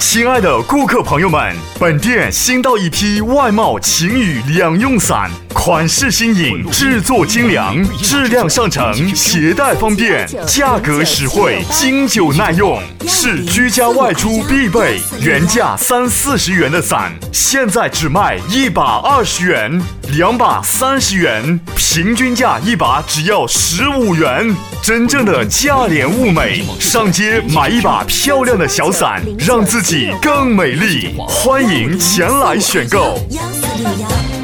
亲爱的顾客朋友们，本店新到一批外贸晴雨两用伞，款式新颖，制作精良，质量上乘，携带方便，价格实惠，经久耐用，是居家外出必备。原价30-40元的伞，现在只卖1把20元，2把30元，平均价1把只要15元。真正的价廉物美，上街买一把漂亮的小伞，让自己更美丽。欢迎前来选购。1461